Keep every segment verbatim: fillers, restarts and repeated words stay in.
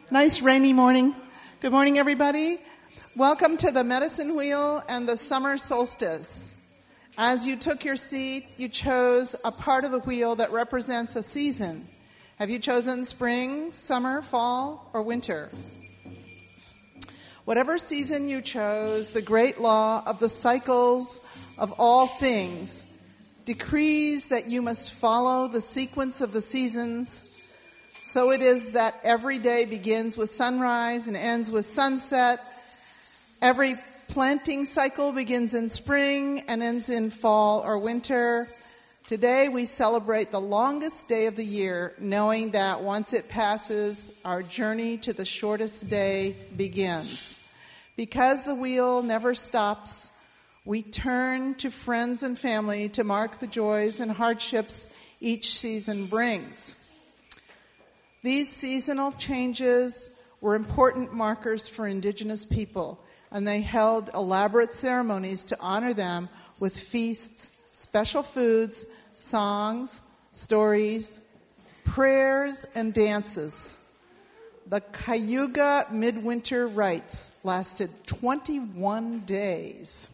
Nice rainy morning. Good morning, everybody. Welcome to the medicine wheel and the summer solstice. As you took your seat, you chose a part of the wheel that represents a season. Have you chosen spring, summer, fall, or winter? Whatever season you chose, the great law of the cycles of all things decrees that you must follow the sequence of the seasons. So it is that every day begins with sunrise and ends with sunset. Every planting cycle begins in spring and ends in fall or winter. Today we celebrate the longest day of the year, knowing that once it passes, our journey to the shortest day begins. Because the wheel never stops, we turn to friends and family to mark the joys and hardships each season brings. These seasonal changes were important markers for indigenous people, and they held elaborate ceremonies to honor them with feasts, special foods, songs, stories, prayers, and dances. The Cayuga Midwinter Rites lasted twenty-one days.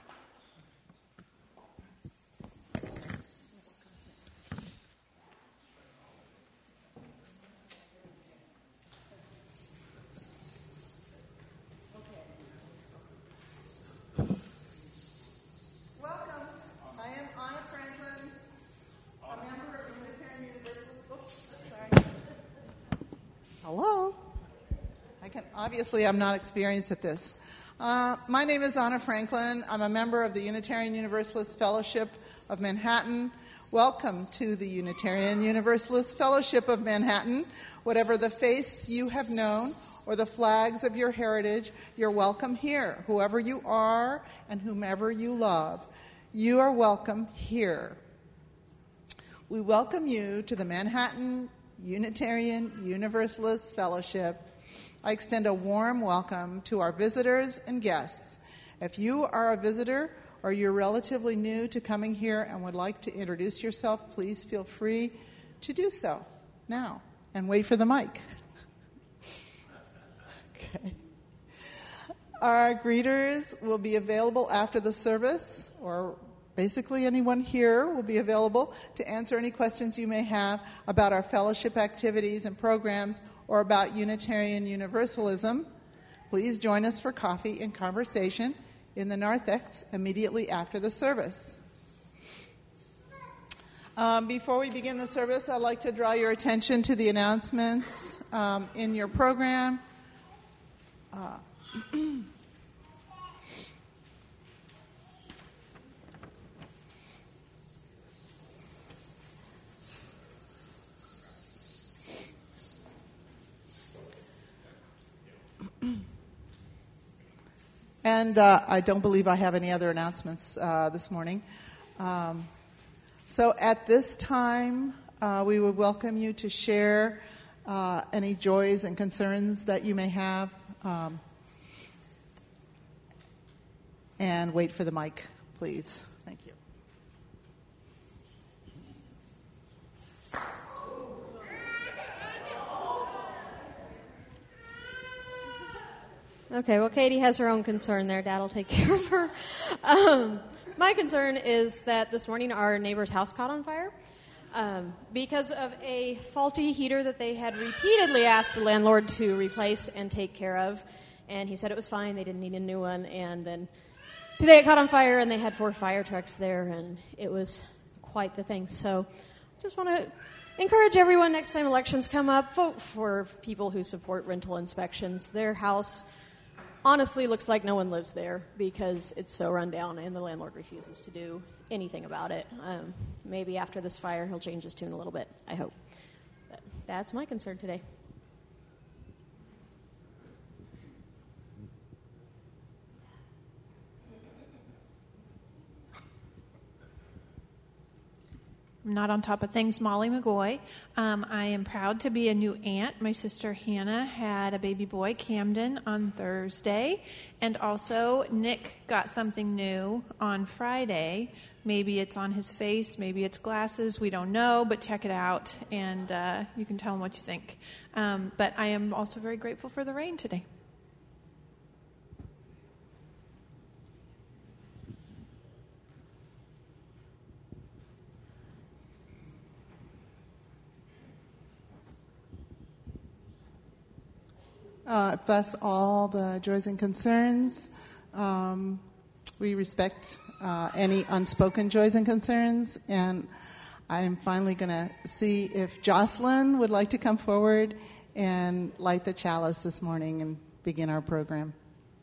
Hello. I can obviously I'm not experienced at this. Uh, my name is Anna Franklin. I'm a member of the Unitarian Universalist Fellowship of Manhattan. Welcome to the Unitarian Universalist Fellowship of Manhattan. Whatever the faiths you have known or the flags of your heritage, you're welcome here. Whoever you are and whomever you love, you are welcome here. We welcome you to the Manhattan Unitarian Universalist Fellowship. I extend a warm welcome to our visitors and guests. If you are a visitor or you're relatively new to coming here and would like to introduce yourself, please feel free to do so now and wait for the mic. Okay. Our greeters will be available after the service, or basically, anyone here will be available to answer any questions you may have about our fellowship activities and programs or about Unitarian Universalism. Please join us for coffee and conversation in the narthex immediately after the service. Um, before we begin the service, I'd like to draw your attention to the announcements um, in your program. Uh, And uh, I don't believe I have any other announcements uh, this morning. Um, so at this time, uh, we would welcome you to share uh, any joys and concerns that you may have. Um, and wait for the mic, please. Thank you. Okay, well, Katie has her own concern there. Dad will take care of her. Um, my concern is that this morning our neighbor's house caught on fire um, because of a faulty heater that they had repeatedly asked the landlord to replace and take care of. And he said it was fine, they didn't need a new one. And then today it caught on fire, and they had four fire trucks there, and it was quite the thing. So just want to encourage everyone, next time elections come up, vote for people who support rental inspections. Their house honestly looks like no one lives there because it's so run down and the landlord refuses to do anything about it. Um, maybe after this fire he'll change his tune a little bit, I hope. But that's my concern today. I'm not on top of things. Molly McGoy. Um, I am proud to be a new aunt. My sister Hannah had a baby boy, Camden, on Thursday. And also, Nick got something new on Friday. Maybe it's on his face, maybe it's glasses, we don't know, but check it out, and uh, you can tell him what you think. Um, but I am also very grateful for the rain today. Uh, if that's all the joys and concerns, um, we respect uh, any unspoken joys and concerns. And I'm finally going to see if Jocelyn would like to come forward and light the chalice this morning and begin our program.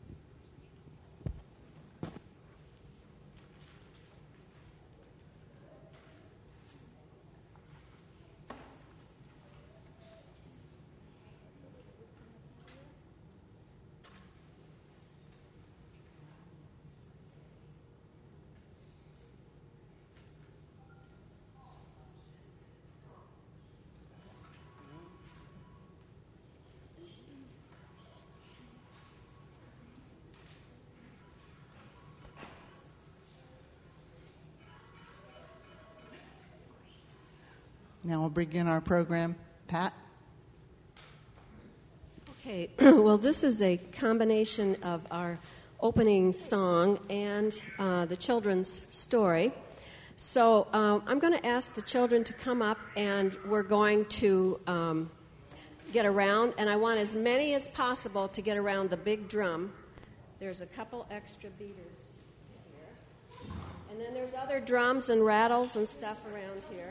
Now we'll begin our program. Pat? Okay, well, this is a combination of our opening song and uh, the children's story. So uh, I'm going to ask the children to come up, and we're going to um, get around, and I want as many as possible to get around the big drum. There's a couple extra beaters here. And then there's other drums and rattles and stuff around here.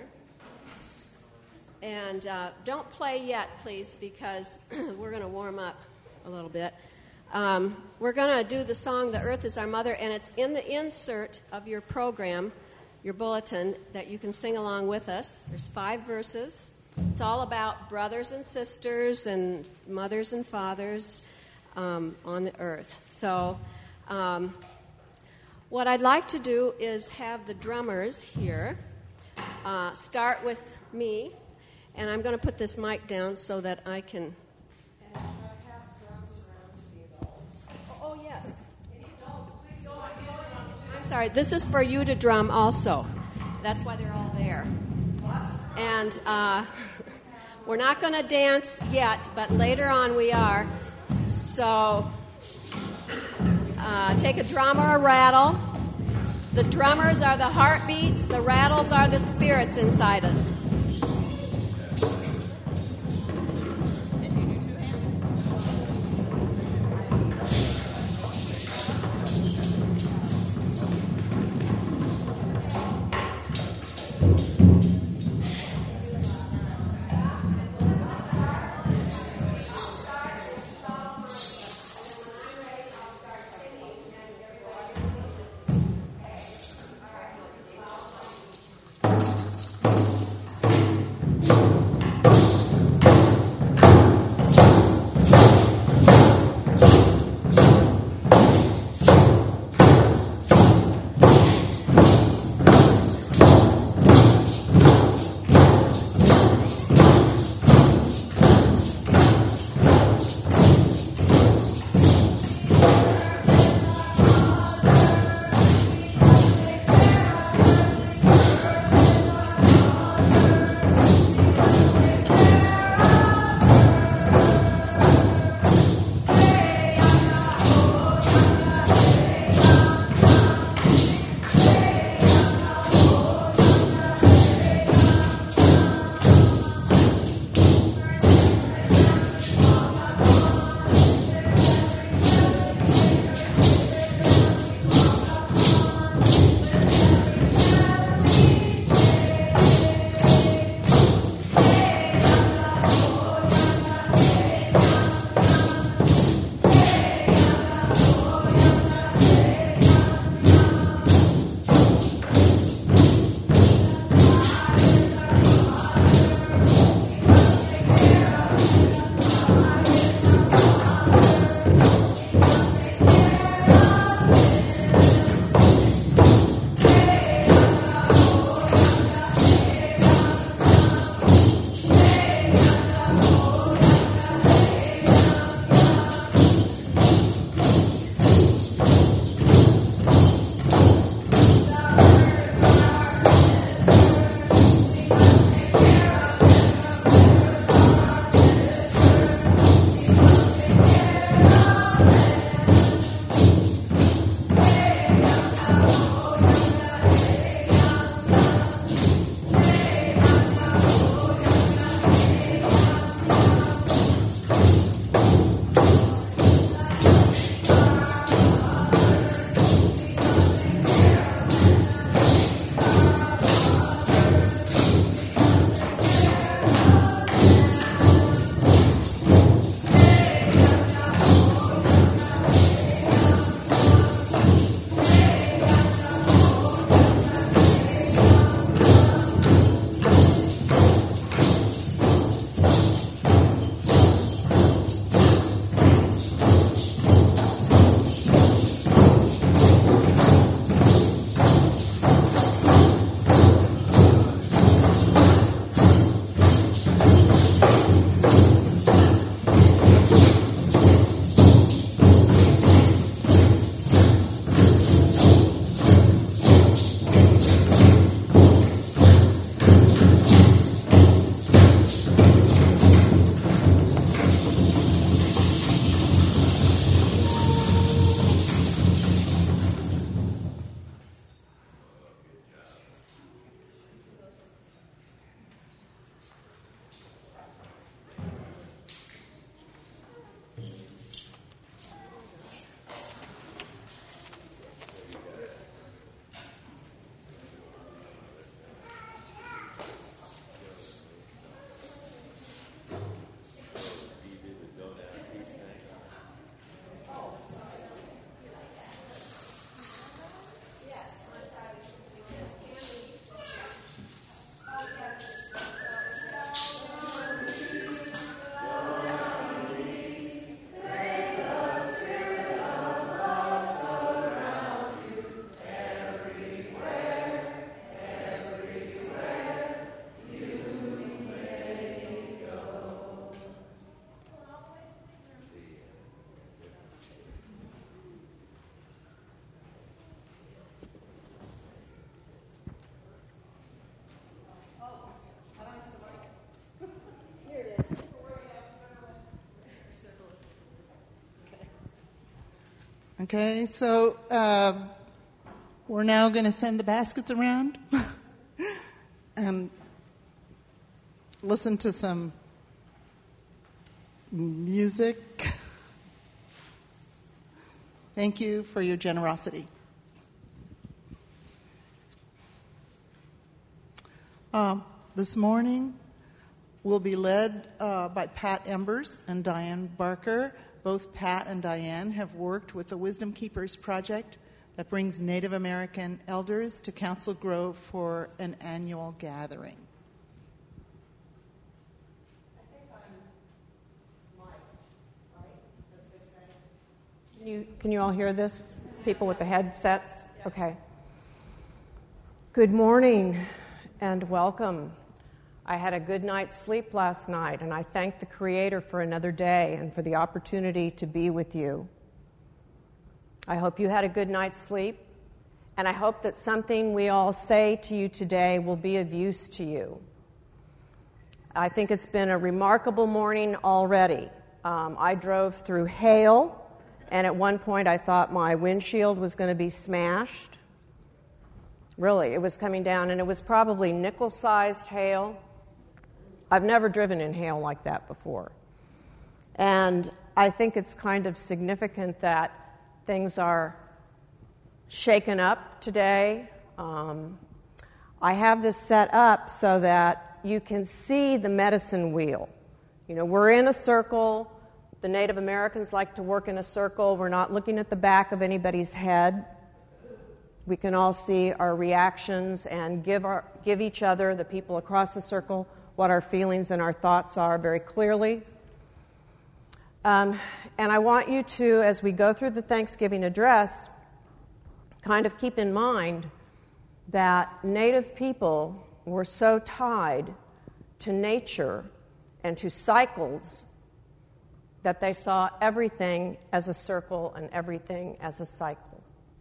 And uh, don't play yet, please, because we're going to warm up a little bit. Um, we're going to do the song, The Earth is Our Mother, and it's in the insert of your program, your bulletin, that you can sing along with us. There's five verses. It's all about brothers and sisters and mothers and fathers um, on the earth. So um, what I'd like to do is have the drummers here uh, start with me. And I'm going to put this mic down so that I can... And should I pass drums around to the adults? Oh, oh yes. Any adults, please go on. I'm sorry, this is for you to drum also. That's why they're all there. And uh, we're not going to dance yet, but later on we are. So uh, take a drum or a rattle. The drummers are the heartbeats. The rattles are the spirits inside us. Okay, so um, we're now going to send the baskets around and listen to some music. Thank you for your generosity. Um, this morning, we'll be led uh, by Pat Embers and Diane Barker. Both Pat and Diane have worked with the Wisdom Keepers Project that brings Native American elders to Council Grove for an annual gathering. Can you, can you all hear this? People with the headsets? Okay. Good morning and welcome. I had a good night's sleep last night, and I thank the Creator for another day and for the opportunity to be with you. I hope you had a good night's sleep, and I hope that something we all say to you today will be of use to you. I think it's been a remarkable morning already. Um, I drove through hail. And at one point, I thought my windshield was going to be smashed. Really, it was coming down, and it was probably nickel-sized hail. I've never driven in hail like that before. And I think it's kind of significant that things are shaken up today. Um, I have this set up so that you can see the medicine wheel. You know, we're in a circle. The Native Americans like to work in a circle. We're not looking at the back of anybody's head. We can all see our reactions and give our, give each other, the people across the circle, what our feelings and our thoughts are very clearly. Um, and I want you to, as we go through the Thanksgiving address, kind of keep in mind that Native people were so tied to nature and to cycles that they saw everything as a circle and everything as a cycle.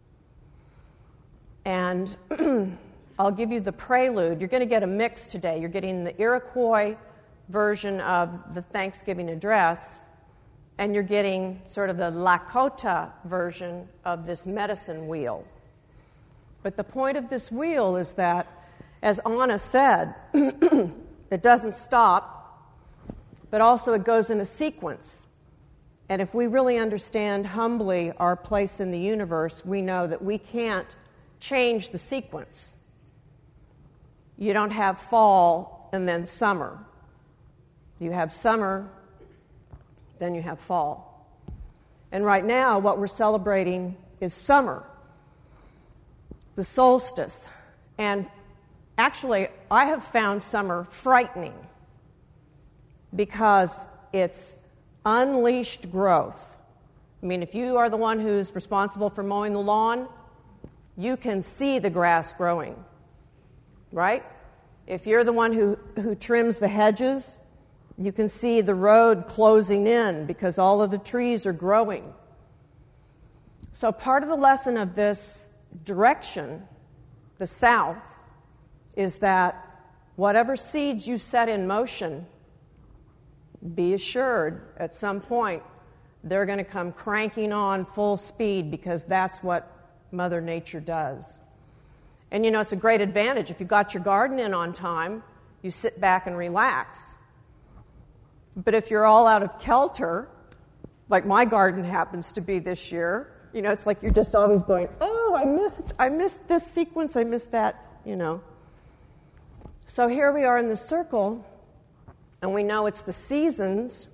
And I'll give you the prelude. You're going to get a mix today. You're getting the Iroquois version of the Thanksgiving address, and you're getting sort of the Lakota version of this medicine wheel. But the point of this wheel is that, as Anna said, it doesn't stop, but also it goes in a sequence. And if we really understand humbly our place in the universe, we know that we can't change the sequence. You don't have fall and then summer. You have summer, then you have fall. And right now, what we're celebrating is summer, the solstice. And actually, I have found summer frightening because it's unleashed growth. I mean, if you are the one who's responsible for mowing the lawn, you can see the grass growing, right? If you're the one who, who trims the hedges, you can see the road closing in because all of the trees are growing. So part of the lesson of this direction, the south, is that whatever seeds you set in motion, be assured at some point they're going to come cranking on full speed because that's what Mother Nature does. And you know, it's a great advantage. If you got your garden in on time, you sit back and relax. But if you're all out of kilter, like my garden happens to be this year, you know, it's like you're just always going, oh, I missed, I missed this sequence, I missed that, you know. So here we are in the circle, and we know it's the seasons,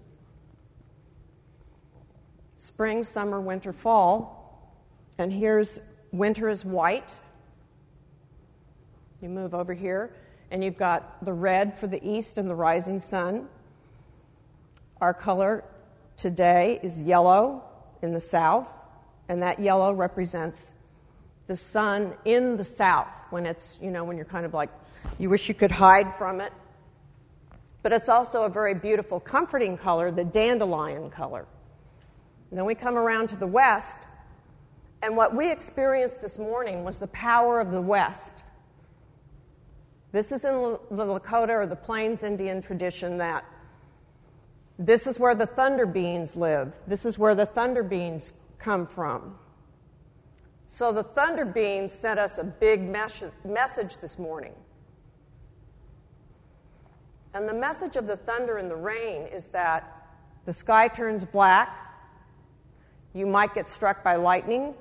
spring, summer, winter, fall, and here's winter is white. You move over here, and you've got the red for the east and the rising sun. Our color today is yellow in the south, and that yellow represents the sun in the south when it's, you know, when you're kind of like, you wish you could hide from it. But it's also a very beautiful, comforting color, the dandelion color. And then we come around to the west, and what we experienced this morning was the power of the west. This is in the Lakota or the Plains Indian tradition that this is where the thunder beings live. This is where the thunder beings come from. So the thunder beings sent us a big mes- message this morning. And the message of the thunder and the rain is that the sky turns black, you might get struck by lightning.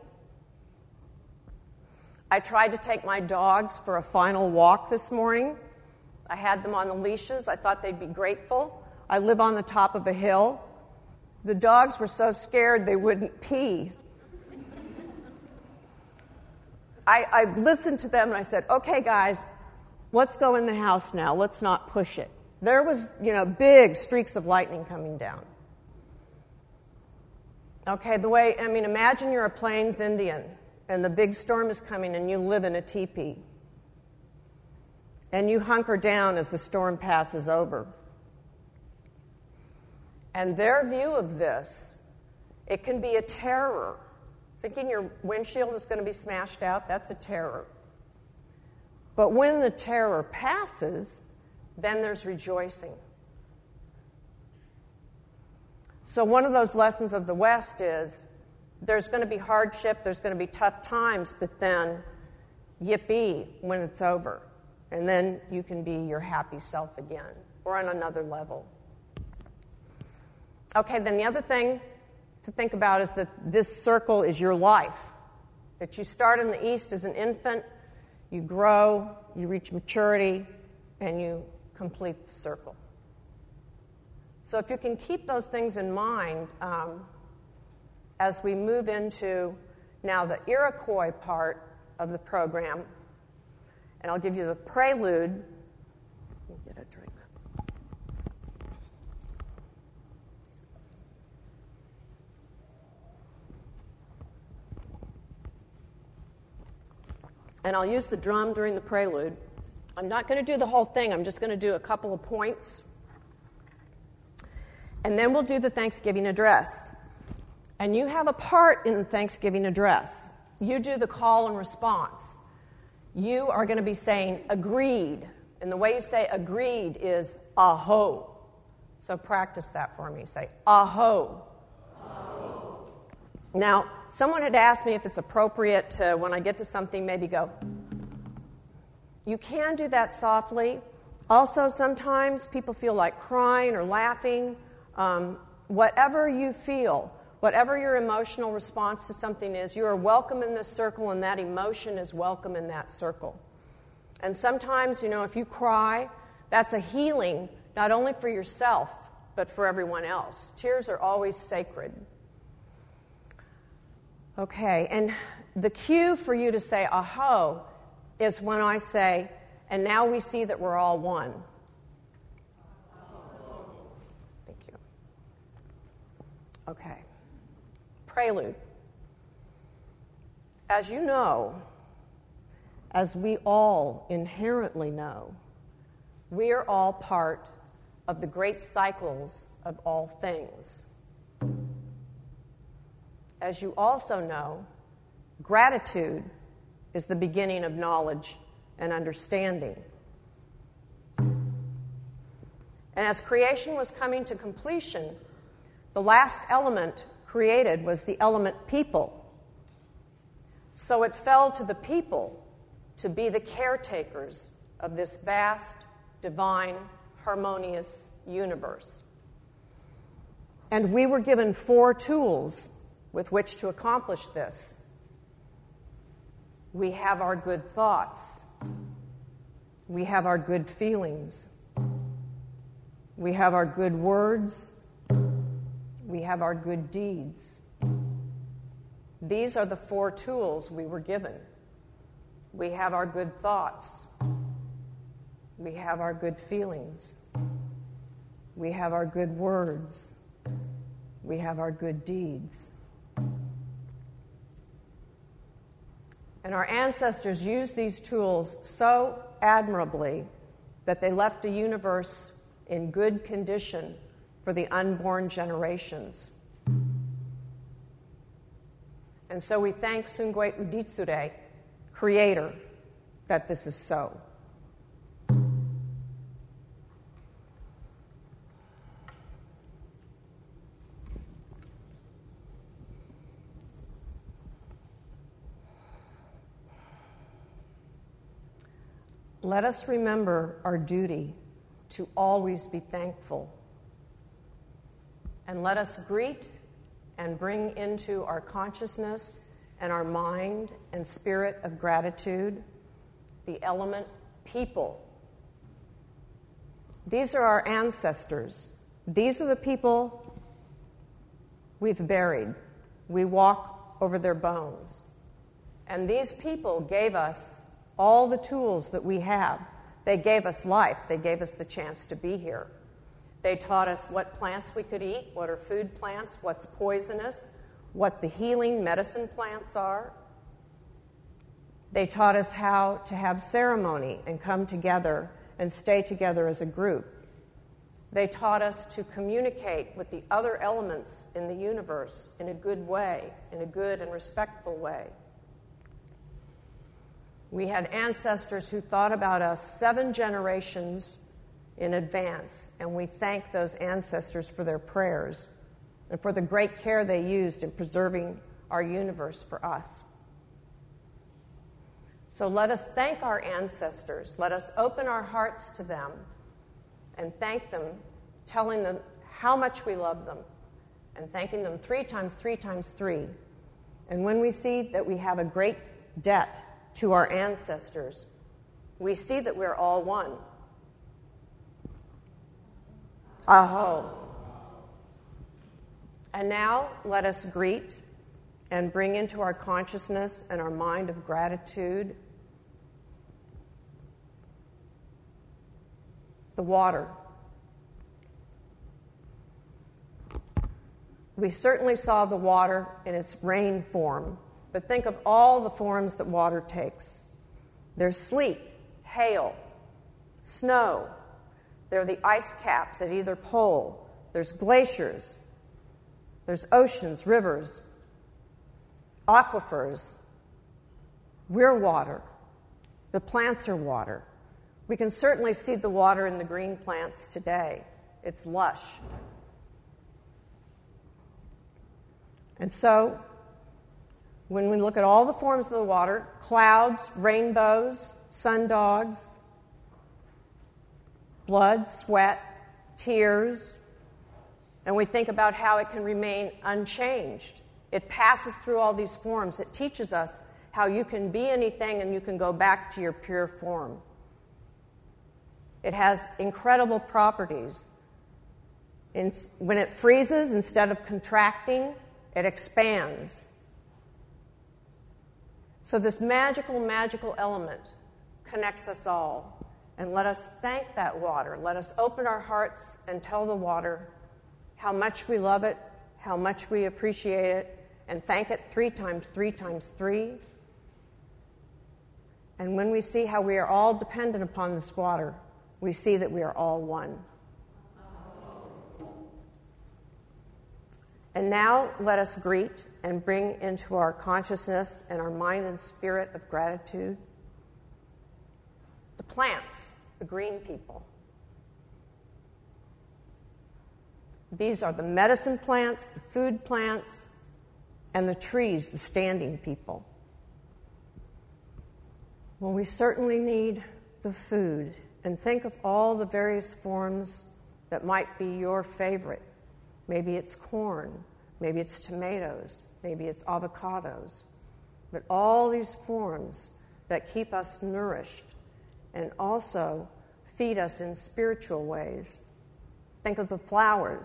I tried to take my dogs for a final walk this morning. I had them on the leashes. I thought they'd be grateful. I live on the top of a hill. The dogs were so scared they wouldn't pee. I, I listened to them and I said, okay, guys, let's go in the house now. Let's not push it. There was, you know, big streaks of lightning coming down. Okay, the way, I mean, imagine you're a Plains Indian and the big storm is coming and you live in a teepee. And you hunker down as the storm passes over. And their view of this, it can be a terror. Thinking your windshield is going to be smashed out, that's a terror. But when the terror passes, then there's rejoicing. So one of those lessons of the West is there's going to be hardship, there's going to be tough times, but then yippee when it's over. And then you can be your happy self again, or on another level. Okay, then the other thing to think about is that this circle is your life. That you start in the East as an infant, you grow, you reach maturity, and you complete the circle. So if you can keep those things in mind um, as we move into now the Iroquois part of the program, and I'll give you the prelude. Let me get a drink. And I'll use the drum during the prelude. I'm not going to do the whole thing. I'm just going to do a couple of points. And then we'll do the Thanksgiving address. And you have a part in the Thanksgiving address. You do the call and response. You are going to be saying agreed. And the way you say agreed is aho. So practice that for me. Say aho. Aho. Now, someone had asked me if it's appropriate to, when I get to something, maybe go. You can do that softly. Also, sometimes people feel like crying or laughing. Um, whatever you feel, whatever your emotional response to something is, you are welcome in this circle, and that emotion is welcome in that circle. And sometimes, you know, if you cry, that's a healing, not only for yourself, but for everyone else. Tears are always sacred. Okay, and the cue for you to say, aho, is when I say, and now we see that we're all one. Thank you. Okay. Prelude. As you know, as we all inherently know, we are all part of the great cycles of all things. As you also know, gratitude is the beginning of knowledge and understanding. And as creation was coming to completion, the last element created was the element people. So it fell to the people to be the caretakers of this vast, divine, harmonious universe. And we were given four tools with which to accomplish this. We have our good thoughts. We have our good feelings. We have our good words. We have our good deeds. These are the four tools we were given. We have our good thoughts. We have our good feelings. We have our good words. We have our good deeds. And our ancestors used these tools so admirably that they left a universe in good condition for the unborn generations. And so we thank Sungwe Uditsure, Creator, that this is so. Let us remember our duty to always be thankful. And let us greet and bring into our consciousness and our mind and spirit of gratitude the element people. These are our ancestors. These are the people we've buried. We walk over their bones. And these people gave us all the tools that we have. They gave us life. They gave us the chance to be here. They taught us what plants we could eat, what are food plants, what's poisonous, what the healing medicine plants are. They taught us how to have ceremony and come together and stay together as a group. They taught us to communicate with the other elements in the universe in a good way, in a good and respectful way. We had ancestors who thought about us seven generations in advance, and we thank those ancestors for their prayers and for the great care they used in preserving our universe for us. So let us thank our ancestors. Let us open our hearts to them and thank them, telling them how much we love them, and thanking them three times, three times three. And when we see that we have a great debt to our ancestors, we see that we're all one. Aho. And now let us greet and bring into our consciousness and our mind of gratitude the water. We certainly saw the water in its rain form, but think of all the forms that water takes. There's sleet, hail, snow. There are the ice caps at either pole. There's glaciers. There's oceans, rivers, aquifers. We're water. The plants are water. We can certainly see the water in the green plants today. It's lush. And so, when we look at all the forms of the water, clouds, rainbows, sundogs, blood, sweat, tears, and we think about how it can remain unchanged. It passes through all these forms. It teaches us how you can be anything and you can go back to your pure form. It has incredible properties. In, when it freezes, instead of contracting, it expands. So this magical, magical element connects us all. And let us thank that water. Let us open our hearts and tell the water how much we love it, how much we appreciate it, and thank it three times, three times, three. And when we see how we are all dependent upon this water, we see that we are all one. And now let us greet and bring into our consciousness and our mind and spirit of gratitude the plants, the green people. These are the medicine plants, the food plants, and the trees, the standing people. Well, we certainly need the food. And think of all the various forms that might be your favorite. Maybe it's corn, maybe it's tomatoes, maybe it's avocados. But all these forms that keep us nourished and also feed us in spiritual ways. Think of the flowers.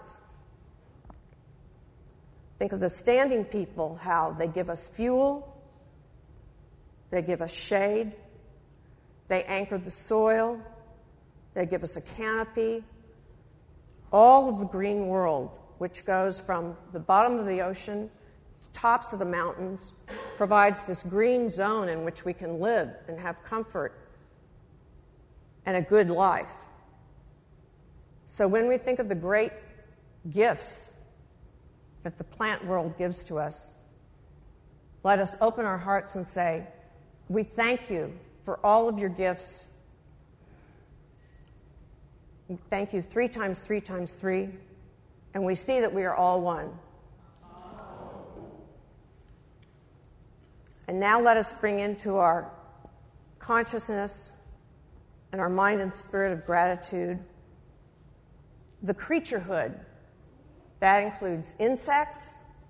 Think of the standing people, how they give us fuel, they give us shade, they anchor the soil, they give us a canopy. All of the green world, which goes from the bottom of the ocean, tops of the mountains, provides this green zone in which we can live and have comfort and a good life. So when we think of the great gifts that the plant world gives to us, let us open our hearts and say, we thank you for all of your gifts. We thank you three times, three times, three. And we see that we are all one. And now let us bring into our consciousness and our mind and spirit of gratitude. The creaturehood, that includes insects,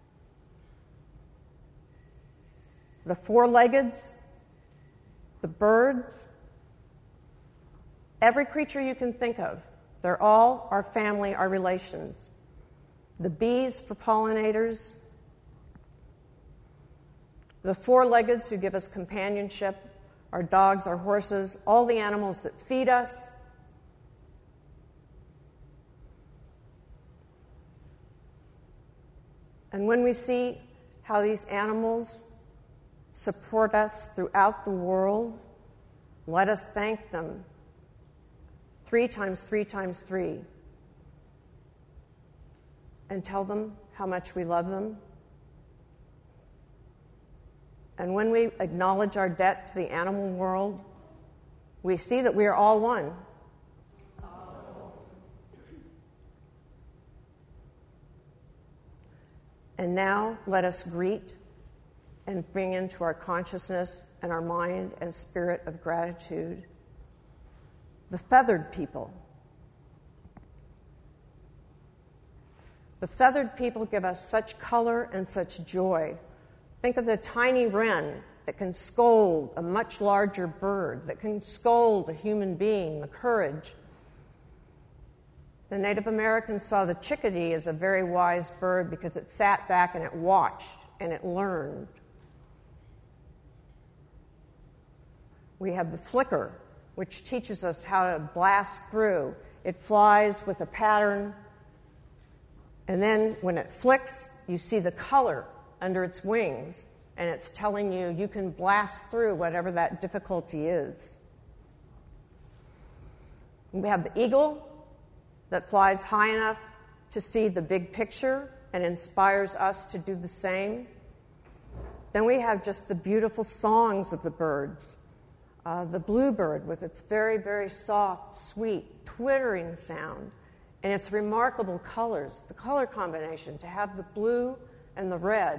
the four-leggeds, the birds, every creature you can think of. They're all our family, our relations. The bees for pollinators, the four-leggeds who give us companionship, our dogs, our horses, all the animals that feed us. And when we see how these animals support us throughout the world, let us thank them three times three times three and tell them how much we love them. And when we acknowledge our debt to the animal world, we see that we are all one. And now let us greet and bring into our consciousness and our mind and spirit of gratitude the feathered people. The feathered people give us such color and such joy. Think of the tiny wren that can scold a much larger bird, that can scold a human being, the courage. The Native Americans saw the chickadee as a very wise bird because it sat back and it watched and it learned. We have the flicker, which teaches us how to blast through. It flies with a pattern, and then when it flicks, you see the color under its wings, and it's telling you you can blast through whatever that difficulty is. We have the eagle that flies high enough to see the big picture and inspires us to do the same. Then we have just the beautiful songs of the birds. Uh, the bluebird with its very, very soft, sweet, twittering sound, and its remarkable colors, the color combination, to have the blue and the red.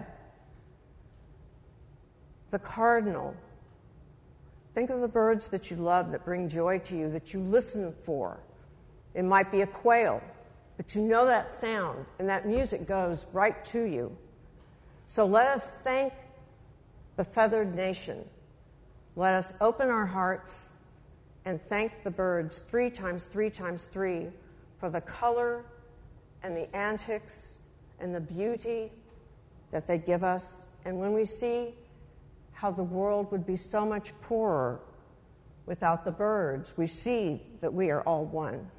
The cardinal. Think of the birds that you love, that bring joy to you, that you listen for. It might be a quail, but you know that sound, and that music goes right to you. So let us thank the feathered nation. Let us open our hearts and thank the birds three times three times three for the color and the antics and the beauty that they give us. And when we see how the world would be so much poorer without the birds, we see that we are all one.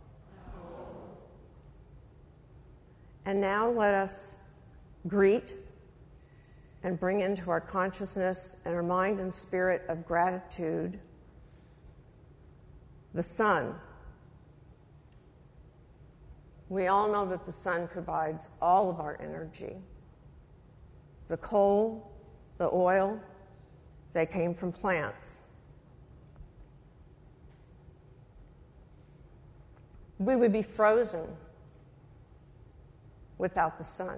And now let us greet and bring into our consciousness and our mind and spirit of gratitude the sun. We all know that the sun provides all of our energy. The coal, the oil, they came from plants. We would be frozen without the sun.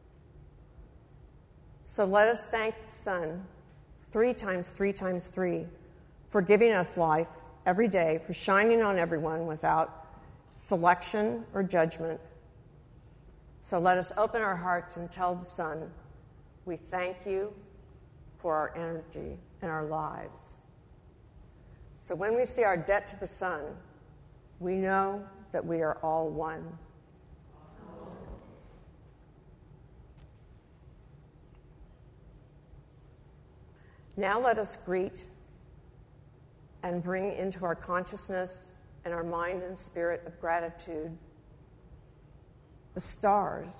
So let us thank the sun three times, three times three for giving us life every day, for shining on everyone without selection or judgment. So let us open our hearts and tell the sun, we thank you for our energy and our lives. So when we see our debt to the sun, we know that we are all one. Now let us greet and bring into our consciousness and our mind and spirit of gratitude the stars.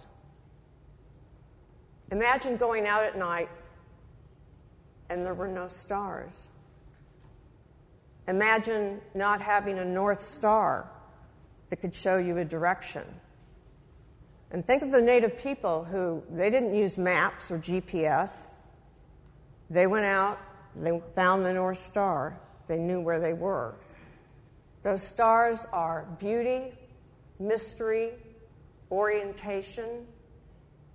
Imagine going out at night and there were no stars. Imagine not having a North Star that could show you a direction. And think of the native people who, they didn't use maps or G P S. They went out, they found the North Star, they knew where they were. Those stars are beauty, mystery, orientation.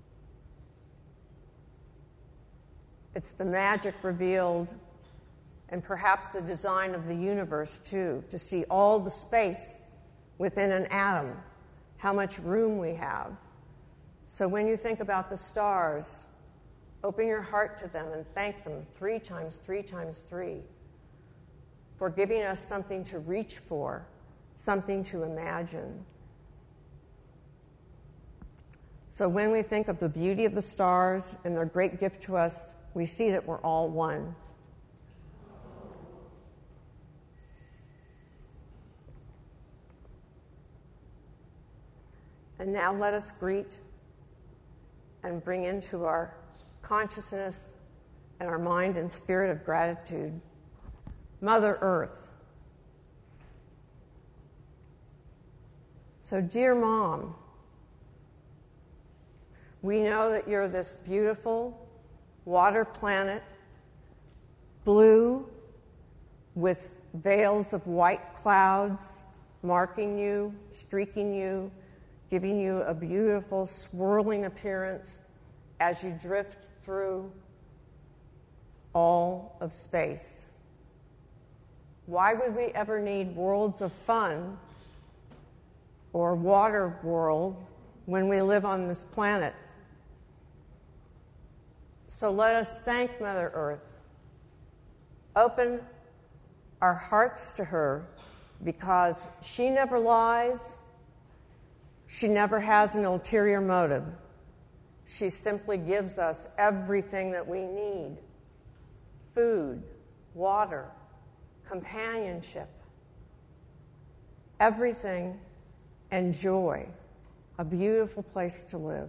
It's the magic revealed and perhaps the design of the universe too, to see all the space within an atom, how much room we have. So when you think about the stars, open your heart to them and thank them three times, three times three for giving us something to reach for, something to imagine. So when we think of the beauty of the stars and their great gift to us, we see that we're all one. And now let us greet and bring into our consciousness and our mind and spirit of gratitude Mother Earth. So, dear Mom, we know that you're this beautiful water planet, blue, with veils of white clouds marking you, streaking you, giving you a beautiful swirling appearance as you drift through all of space. Why would we ever need worlds of fun or water world when we live on this planet? So let us thank Mother Earth. Open our hearts to her because she never lies. She never has an ulterior motive. She simply gives us everything that we need: food, water, companionship, everything, and joy, a beautiful place to live.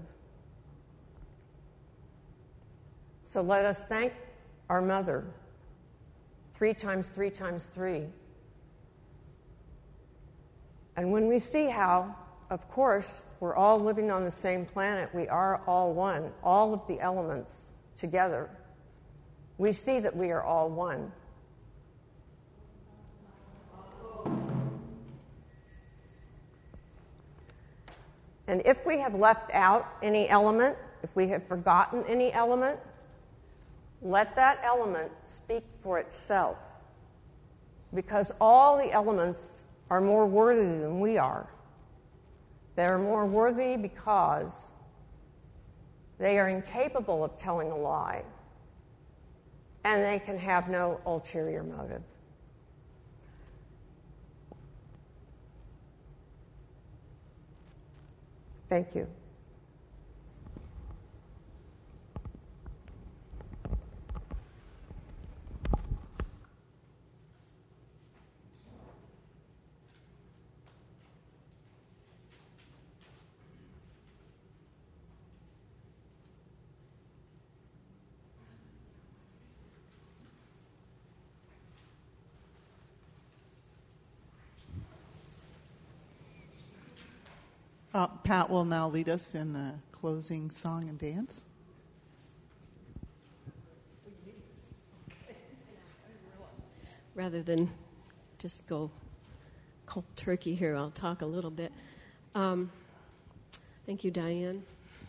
So let us thank our Mother three times, three times three. And when we see how, of course, we're all living on the same planet, we are all one, all of the elements together, we see that we are all one. And if we have left out any element, if we have forgotten any element, let that element speak for itself, because all the elements are more worthy than we are. They are more worthy because they are incapable of telling a lie, and they can have no ulterior motive. Thank you. Uh, Pat will now lead us in the closing song and dance. Rather than just go cold turkey here, I'll talk a little bit. Um, thank you, Diane.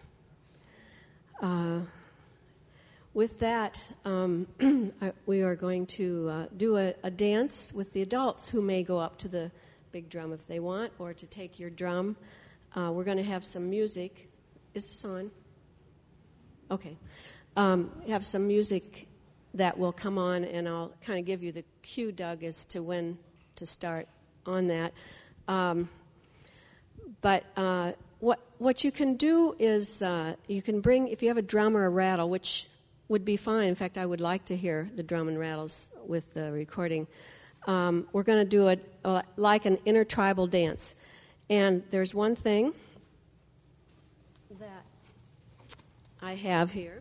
Uh, with that, um, we are going to uh, do a, a dance with the adults who may go up to the big drum if they want, or to take your drum. Uh, we're going to have some music. Is this on? Okay. Um, have some music that will come on, and I'll kind of give you the cue, Doug, as to when to start on that. Um, but uh, what what you can do is uh, you can bring, if you have a drum or a rattle, which would be fine. In fact, I would like to hear the drum and rattles with the recording. Um, we're going to do a, a like an intertribal dance. And there's one thing that I have here.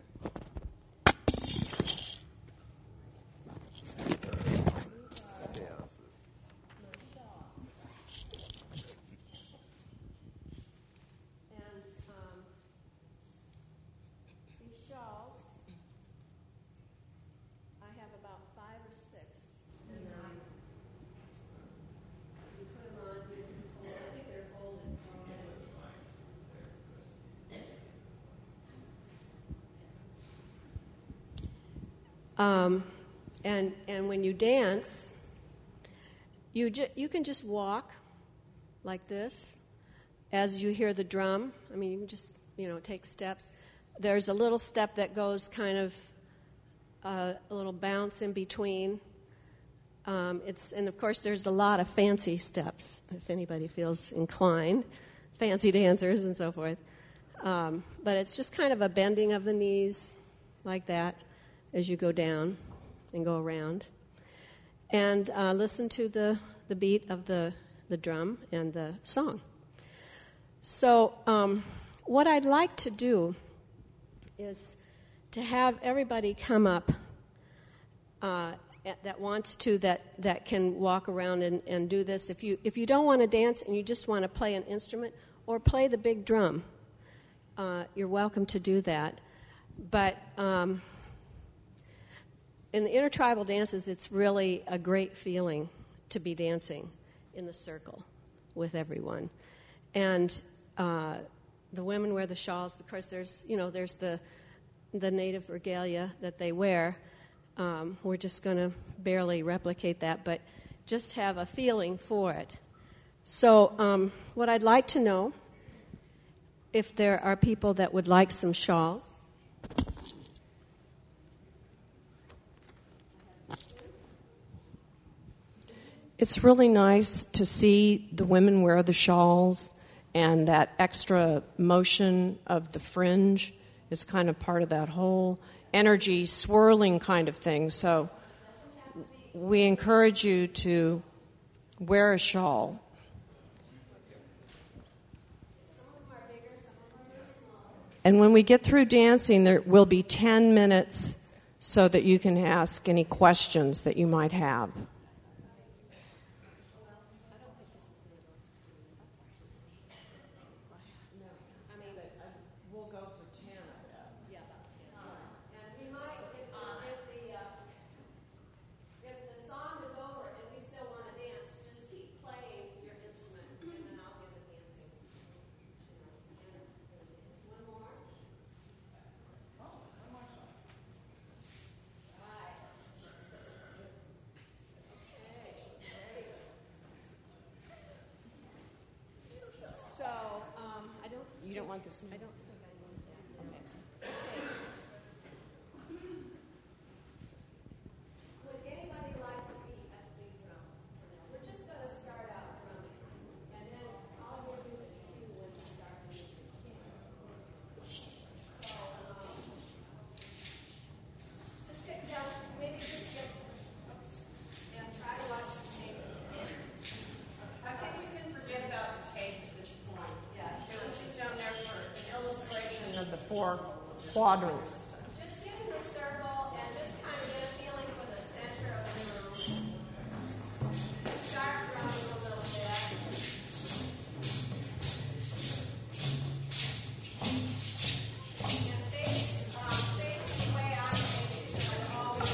Um, And and when you dance, you ju- you can just walk like this as you hear the drum. I mean, you can just, you know, take steps. There's a little step that goes kind of uh, a little bounce in between. Um, it's and of course there's a lot of fancy steps if anybody feels inclined, fancy dancers and so forth. Um, but it's just kind of a bending of the knees like that as you go down and go around. And uh, listen to the, the beat of the, the drum and the song. So um, what I'd like to do is to have everybody come up uh, that wants to, that, that can walk around and, and do this. If you, if you don't want to dance and you just want to play an instrument or play the big drum, uh, you're welcome to do that. But um, in the intertribal dances, it's really a great feeling to be dancing in the circle with everyone. And uh, the women wear the shawls. Of course, there's, you know, there's the the native regalia that they wear. Um, we're just going to barely replicate that, but just have a feeling for it. So um, what I'd like to know, if there are people that would like some shawls. It's really nice to see the women wear the shawls, and that extra motion of the fringe is kind of part of that whole energy swirling kind of thing. So we encourage you to wear a shawl. And when we get through dancing, there will be ten minutes so that you can ask any questions that you might have. You don't want this? I don't think I need that. Okay. Okay. Would anybody like to be at the big drum? We're just going to start out drumming, and then I'll give you a cue when you start music. So, um, just get down, maybe just get, oops, and try to watch the tape. I think we can forget about the tape at this point. Yes. It was just down there for an illustration of the four quadrants. Just get in the circle and just kind of get a feeling for the center of the room. Start drumming a little bit. And face, um, face the way I'm facing, like always.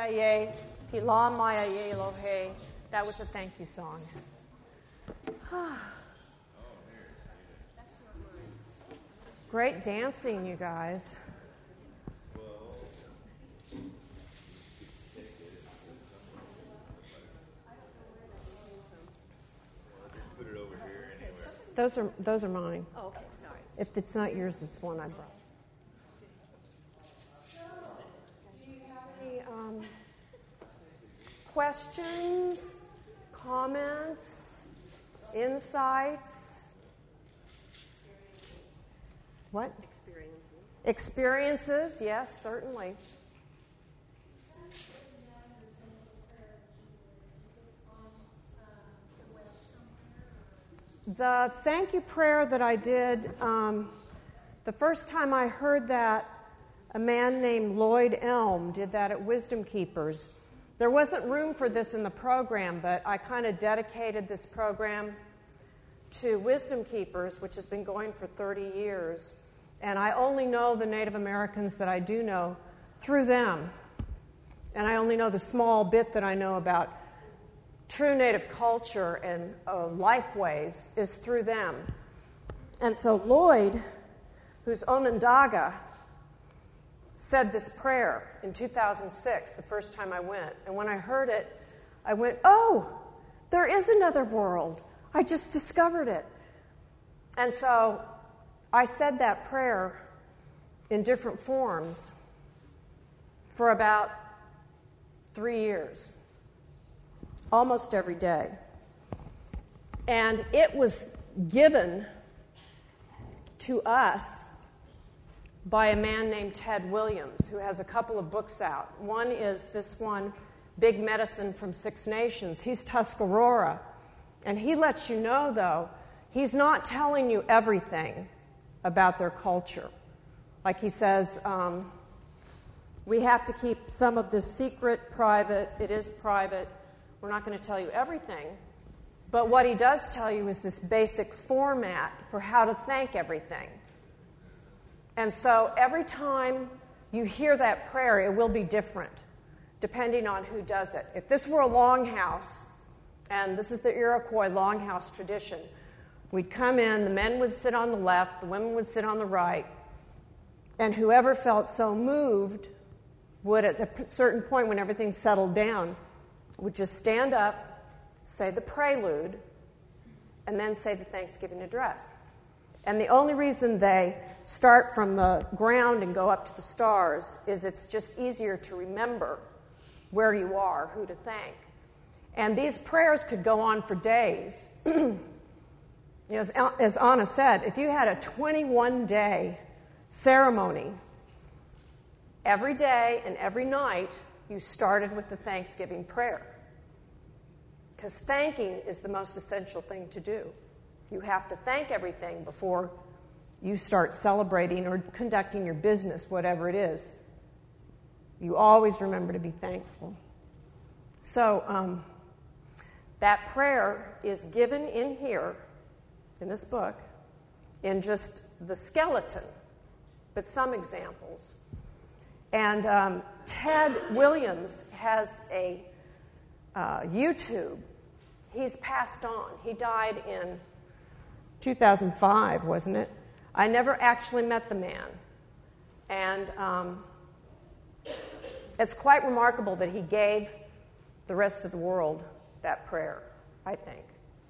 Maya Ye, Pila Maya Ye Elohe. That was a thank you song. Great dancing, you guys. Those are those are mine. Oh, okay, sorry. If it's not yours, it's one I brought. Do you have any um, questions, comments, insights? What? Experiences. Experiences, yes, certainly. The thank you prayer that I did, um, the first time I heard that, a man named Lloyd Elm did that at Wisdom Keepers. There wasn't room for this in the program, but I kind of dedicated this program to Wisdom Keepers, which has been going for thirty years. And I only know the Native Americans that I do know through them. And I only know the small bit that I know about true Native culture and uh, life ways is through them. And so Lloyd, who's Onondaga, said this prayer in two thousand six, the first time I went. And when I heard it, I went, oh, there is another world. I just discovered it. And so I said that prayer in different forms for about three years. Almost every day. And it was given to us by a man named Ted Williams, who has a couple of books out. One is this one, Big Medicine from Six Nations. He's Tuscarora. And he lets you know, though, he's not telling you everything about their culture. Like he says, um, we have to keep some of this secret, private. It is private. We're not going to tell you everything, but what he does tell you is this basic format for how to thank everything. And so every time you hear that prayer, it will be different, depending on who does it. If this were a longhouse, and this is the Iroquois longhouse tradition, we'd come in, the men would sit on the left, the women would sit on the right, and whoever felt so moved would, at a certain point when everything settled down, would just stand up, say the prelude, and then say the Thanksgiving address. And the only reason they start from the ground and go up to the stars is it's just easier to remember where you are, who to thank. And these prayers could go on for days. You know, as, as Anna said, if you had a twenty-one day ceremony, every day and every night, you started with the Thanksgiving prayer. Because thanking is the most essential thing to do. You have to thank everything before you start celebrating or conducting your business, whatever it is. You always remember to be thankful. So um, that prayer is given in here, in this book, in just the skeleton, but some examples. And um, Ted Williams has a uh, YouTube. He's passed on. He died in two thousand five, wasn't it? I never actually met the man. And um, it's quite remarkable that he gave the rest of the world that prayer, I think.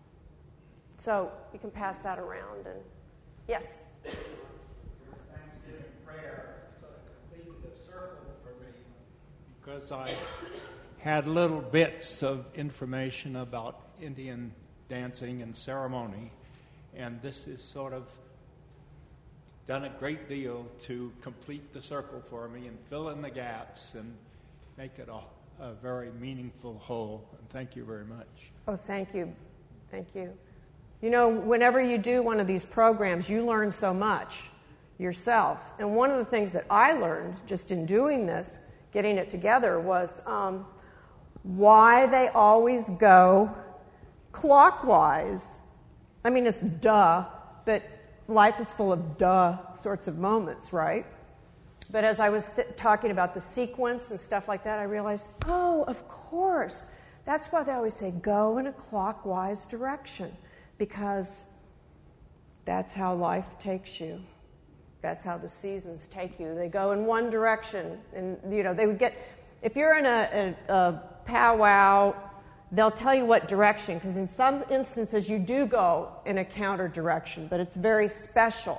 So you can pass that around. And yes? Thanksgiving prayer sort of completed a circle for me because I had little bits of information about Indian dancing and ceremony, and this is sort of done a great deal to complete the circle for me and fill in the gaps and make it a, a very meaningful whole. And thank you very much. Oh, thank you. Thank you. You know, whenever you do one of these programs, you learn so much yourself. And one of the things that I learned just in doing this, getting it together, was um, why they always go clockwise. I mean, it's duh, but life is full of duh sorts of moments, right? But as I was th- talking about the sequence and stuff like that, I realized, oh, of course. That's why they always say go in a clockwise direction, because that's how life takes you. That's how the seasons take you. They go in one direction. And, you know, they would get, if you're in a, a, a powwow, they'll tell you what direction, because in some instances you do go in a counter direction, but it's very special.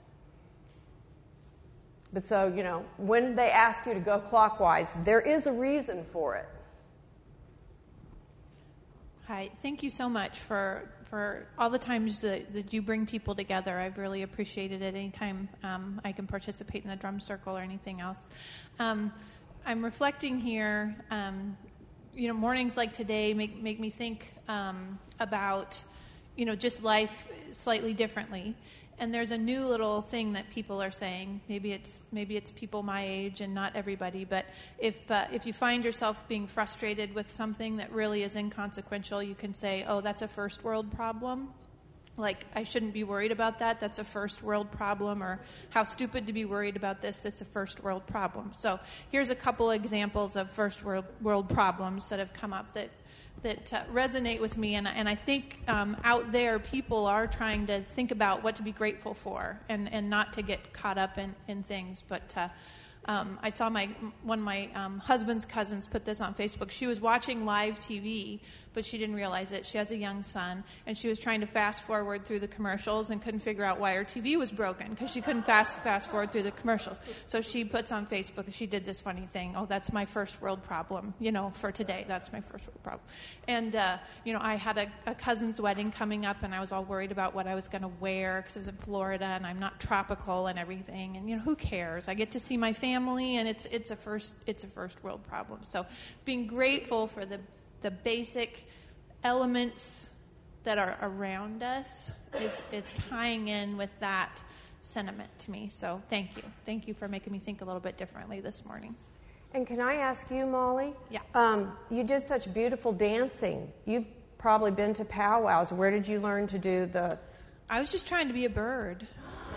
But so, you know, when they ask you to go clockwise, there is a reason for it. Hi, thank you so much for for all the times that, that you bring people together. I've really appreciated it anytime um, I can participate in the drum circle or anything else. Um, I'm reflecting here, um, you know, mornings like today make, make me think um, about, you know, just life slightly differently. And there's a new little thing that people are saying. Maybe it's maybe it's people my age and not everybody. But if uh, if you find yourself being frustrated with something that really is inconsequential, you can say, "Oh, that's a first world problem." Like, I shouldn't be worried about that. That's a first world problem. Or how stupid to be worried about this. That's a first world problem. So here's a couple examples of first world world problems that have come up that. that uh, resonate with me, and, and I think um, out there people are trying to think about what to be grateful for and, and not to get caught up in, in things. But uh, um, I saw my one of my um, husband's cousins put this on Facebook. She was watching live T V, but she didn't realize it. She has a young son, and she was trying to fast forward through the commercials and couldn't figure out why her T V was broken because she couldn't fast fast forward through the commercials. So she puts on Facebook, she did this funny thing. Oh, that's my first world problem, you know, for today. That's my first world problem. And, uh, you know, I had a, a cousin's wedding coming up, and I was all worried about what I was going to wear because it was in Florida, and I'm not tropical and everything. And, you know, who cares? I get to see my family, and it's it's a first it's a first world problem. So being grateful for the the basic elements that are around us is, is tying in with that sentiment to me. So thank you. Thank you for making me think a little bit differently this morning. And can I ask you, Molly? Yeah. Um, you did such beautiful dancing. You've probably been to powwows. Where did you learn to do the... I was just trying to be a bird.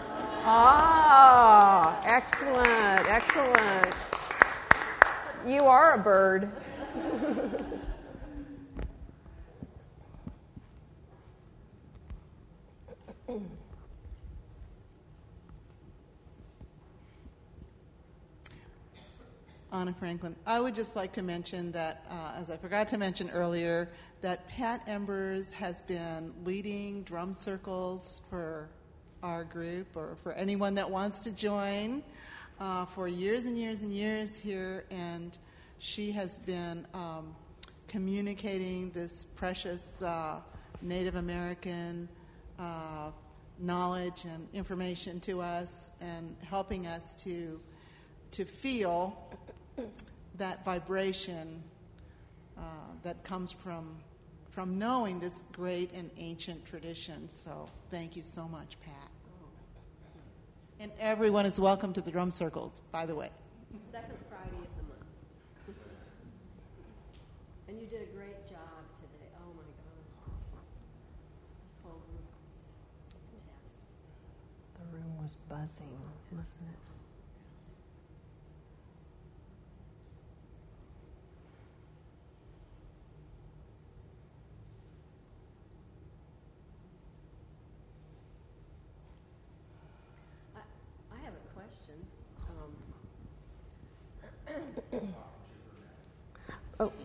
Ah, excellent, excellent. You are a bird. Anna Franklin. I would just like to mention that, uh, as I forgot to mention earlier, that Pat Embers has been leading drum circles for our group or for anyone that wants to join uh, for years and years and years here, and she has been um, communicating this precious uh, Native American uh, knowledge and information to us and helping us to to feel that vibration uh, that comes from from knowing this great and ancient tradition. So thank you so much, Pat. And everyone is welcome to the drum circles, by the way. Second Friday of the month. And you did a great job today. Oh, my God. This whole room is fantastic. The room was buzzing, wasn't it? I have a question. Um, Oh.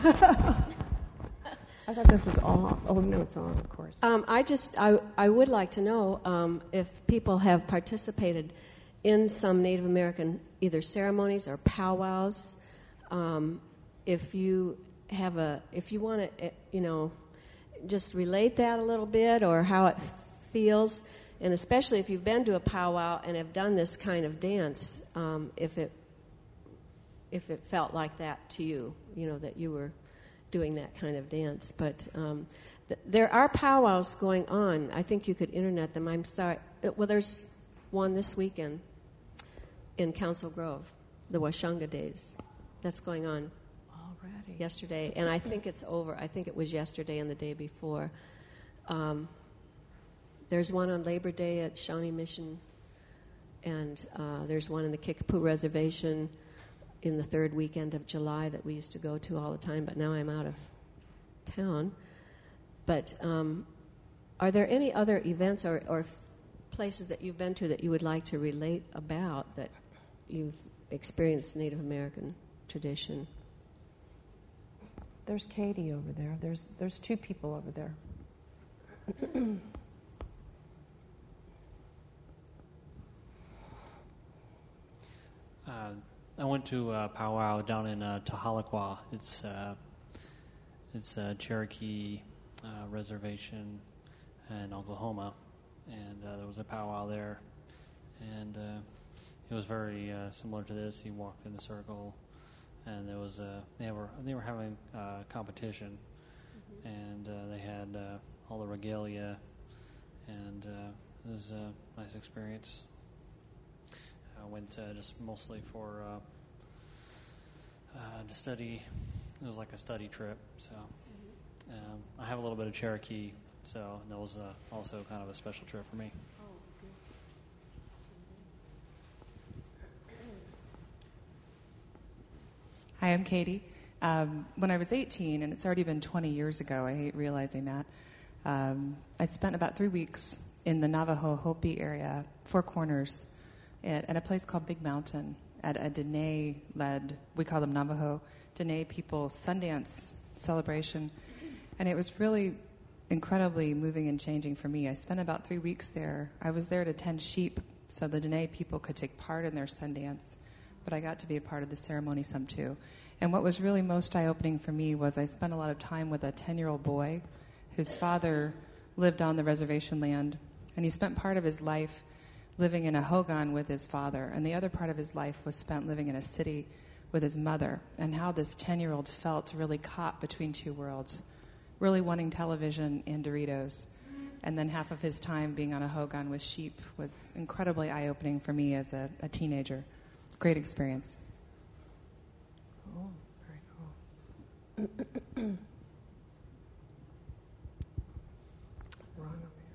I thought this was off. Oh, no, it's on, of course. Um, I just, I, I would like to know um, if people have participated in some Native American either ceremonies or powwows. Um, if you have a, if you want to, you know, just relate that a little bit or how it feels, and especially if you've been to a powwow and have done this kind of dance, um, if it, if it felt like that to you, you know, that you were doing that kind of dance. But um, th- there are powwows going on. I think you could internet them. I'm sorry. Well, there's one this weekend in Council Grove, the Washunga Days. That's going on Already. yesterday, and I think it's over. I think it was yesterday and the day before. Um, there's one on Labor Day at Shawnee Mission and uh, there's one in the Kickapoo Reservation in the third weekend of July that we used to go to all the time, but now I'm out of town. But um, are there any other events or, or f- places that you've been to that you would like to relate about that you've experienced Native American tradition? There's Katie over there. There's there's two people over there. uh, I went to a powwow down in uh, Tahlequah. It's uh, it's a Cherokee uh, reservation in Oklahoma, and uh, there was a powwow there, and uh, it was very uh, similar to this. You walked in a circle, and there was a they were they were having uh, competition, mm-hmm. and uh, they had uh, all the regalia, and uh, it was a nice experience. I went uh, just mostly for uh, uh, to study. It was like a study trip, so um, I have a little bit of Cherokee, so that was uh, also kind of a special trip for me. Hi, I'm Katie. Um, when I was eighteen, and it's already been twenty years ago, I hate realizing that, um, I spent about three weeks in the Navajo Hopi area, Four Corners, at, at a place called Big Mountain, at a Dene-led, we call them Navajo, Dene people Sundance celebration. And it was really incredibly moving and changing for me. I spent about three weeks there. I was there to tend sheep so the Dene people could take part in their Sundance, but I got to be a part of the ceremony some too. And what was really most eye-opening for me was I spent a lot of time with a ten-year-old boy whose father lived on the reservation land, and he spent part of his life living in a hogan with his father, and the other part of his life was spent living in a city with his mother, and how this ten-year-old felt really caught between two worlds, really wanting television and Doritos, and then half of his time being on a hogan with sheep was incredibly eye-opening for me as a, a teenager. Great experience. Cool. Very cool. Ron over here.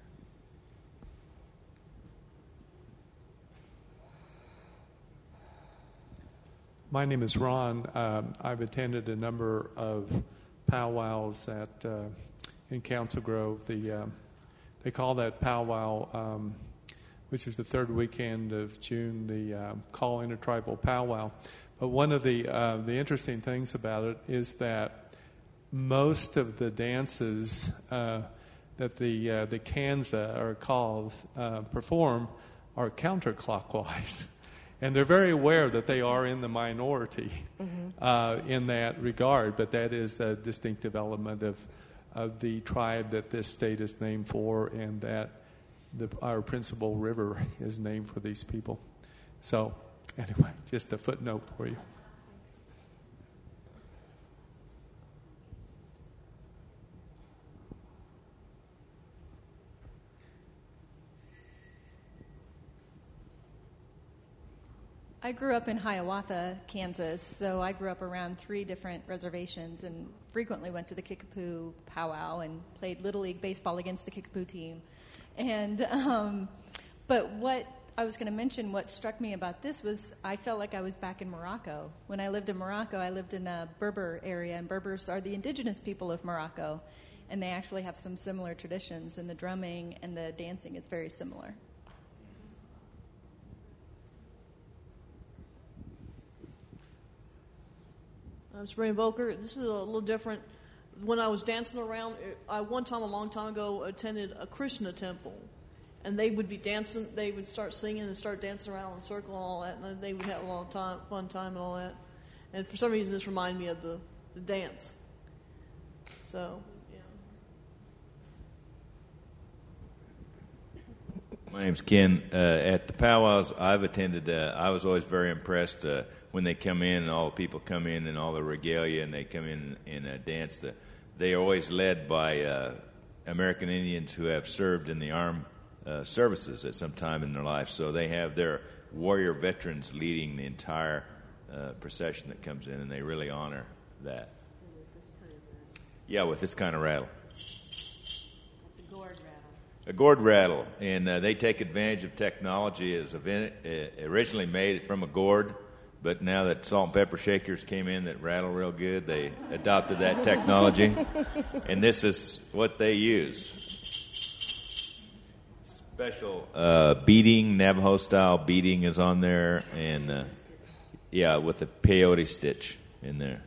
My name is Ron. Um, I've attended a number of powwows at uh, in Council Grove. The um, they call that powwow, um, which is the third weekend of June, the um, Call Intertribal Powwow. But one of the uh, the interesting things about it is that most of the dances uh, that the uh, the Kansa or calls uh, perform are counterclockwise. And they're very aware that they are in the minority mm-hmm. uh, in that regard, but that is a distinctive element of, of the tribe that this state is named for, and that the, our principal river is named for these people. So, anyway, just a footnote for you. I grew up in Hiawatha, Kansas, so I grew up around three different reservations and frequently went to the Kickapoo powwow and played Little League baseball against the Kickapoo team. And um, but what I was going to mention, what struck me about this was I felt like I was back in Morocco. When I lived in Morocco, I lived in a Berber area, and Berbers are the indigenous people of Morocco, and they actually have some similar traditions, and the drumming and the dancing is very similar. I'm Sabrina Boker. This is a little different. When I was dancing around, I one time, a long time ago, attended a Krishna temple. And they would be dancing, they would start singing and start dancing around in a circle and all that. And they would have a lot of time, fun time and all that. And for some reason, this reminded me of the, the dance. So, yeah. My name's Ken. Uh, at the powwows I've attended, uh, I was always very impressed uh, when they come in and all the people come in and all the regalia and they come in and uh, dance. The, they are always led by uh, American Indians who have served in the armed uh, services at some time in their life. So they have their warrior veterans leading the entire uh, procession that comes in, and they really honor that. Yeah, with this kind of rattle. That's a gourd rattle. a gourd rattle, and uh, they take advantage of technology. It was event, uh, originally made from a gourd, but now that salt and pepper shakers came in that rattle real good, they adopted that technology, and this is what they use. Special uh, beading, Navajo-style beading is on there, and uh, yeah, with a peyote stitch in there.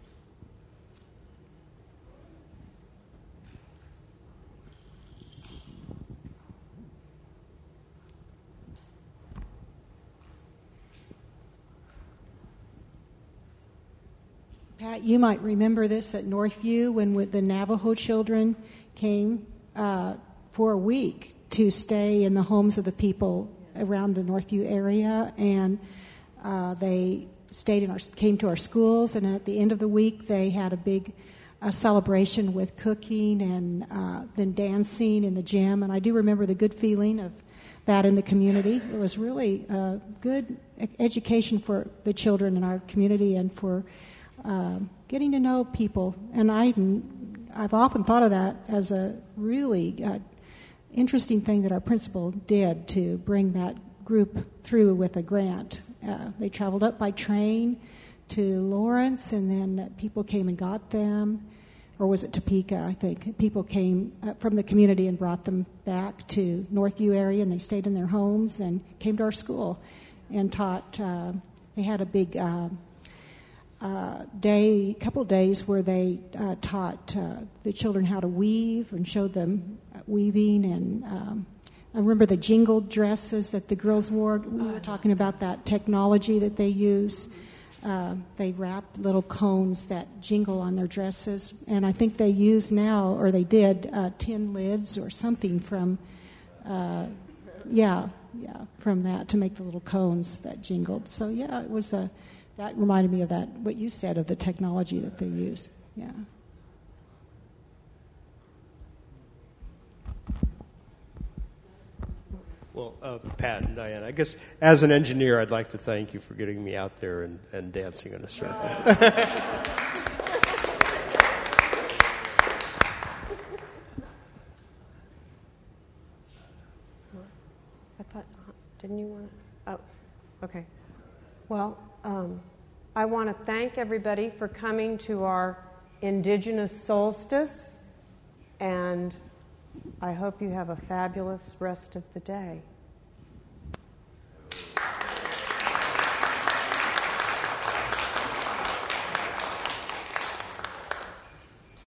Pat, you might remember this at Northview when the Navajo children came uh, for a week to stay in the homes of the people around the Northview area, and uh, they stayed in our came to our schools, and at the end of the week they had a big uh, celebration with cooking and uh, then dancing in the gym. And I do remember the good feeling of that in the community. It was really a good education for the children in our community and for uh, getting to know people. And I, I've often thought of that as a really uh, interesting thing that our principal did to bring that group through with a grant. Uh, they traveled up by train to Lawrence, and then people came and got them. Or was it Topeka, I think. People came uh, from the community and brought them back to Northview area, and they stayed in their homes and came to our school and taught. Uh, they had a big uh, uh, day, couple of days where they uh, taught uh, the children how to weave and showed them weaving. And um, I remember the jingled dresses that the girls wore. We were talking about that technology that they use. Uh, they wrap little cones that jingle on their dresses, and I think they use now, or they did, uh, tin lids or something from, uh, yeah, yeah, from that to make the little cones that jingled. So yeah, it was a. That reminded me of that what you said of the technology that they used. Yeah. Well, uh, Pat and Diane, I guess as an engineer, I'd like to thank you for getting me out there and, and dancing in a circle. I thought, didn't you want to? Oh, okay. Well, um, I want to thank everybody for coming to our Indigenous solstice, and I hope you have a fabulous rest of the day.